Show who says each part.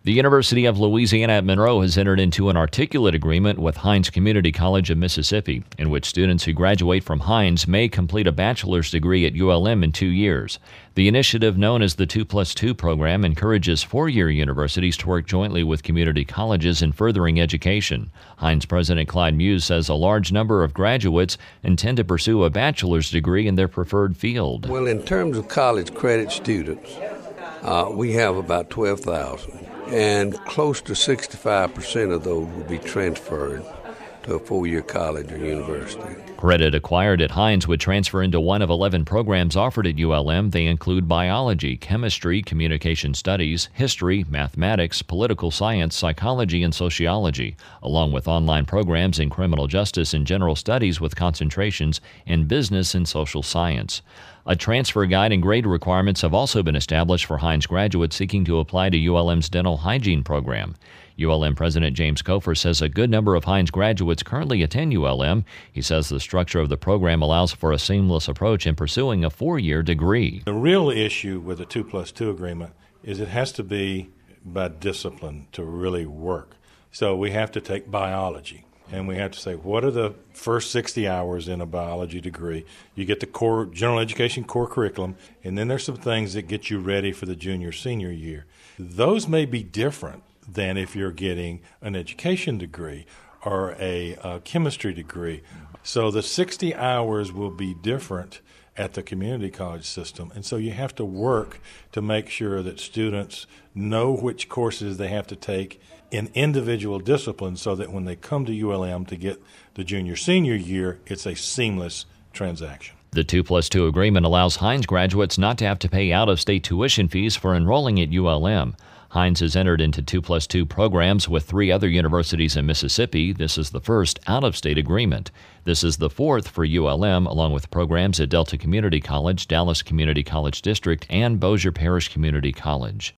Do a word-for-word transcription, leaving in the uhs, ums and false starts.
Speaker 1: The University of Louisiana at Monroe has entered into an articulate agreement with Hinds Community College of Mississippi, in which students who graduate from Hinds may complete a bachelor's degree at U L M in two years. The initiative, known as the two plus two program, encourages four-year universities to work jointly with community colleges in furthering education. Hinds President Clyde Muse says a large number of graduates intend to pursue a bachelor's degree in their preferred field.
Speaker 2: Well, in terms of college credit students, uh, we have about twelve thousand. And close to sixty-five percent of those will be transferred to a four-year college or university.
Speaker 1: Credit acquired at Hinds would transfer into one of eleven programs offered at U L M. They include biology, chemistry, communication studies, history, mathematics, political science, psychology, and sociology, along with online programs in criminal justice and general studies with concentrations in business and social science. A transfer guide and grade requirements have also been established for Hinds graduates seeking to apply to U L M's dental hygiene program. U L M President James Cofer says a good number of Hinds graduates currently attend U L M. He says the structure of the program allows for a seamless approach in pursuing a four-year degree.
Speaker 3: The real issue with the two plus two agreement is it has to be by discipline to really work. So we have to take biology. And we have to say, what are the first sixty hours in a biology degree? You get the core general education core curriculum, and then there's some things that get you ready for the junior, senior year. Those may be different than if you're getting an education degree or a, a chemistry degree. So the sixty hours will be different at the community college system, and so you have to work to make sure that students know which courses they have to take in individual disciplines so that when they come to U L M to get the junior senior year, it's a seamless transaction.
Speaker 1: The two plus two agreement allows Hinds graduates not to have to pay out-of-state tuition fees for enrolling at U L M. Hinds has entered into two plus two programs with three other universities in Mississippi. This is the first out-of-state agreement. This is the fourth for U L M, along with programs at Delta Community College, Dallas Community College District, and Bossier Parish Community College.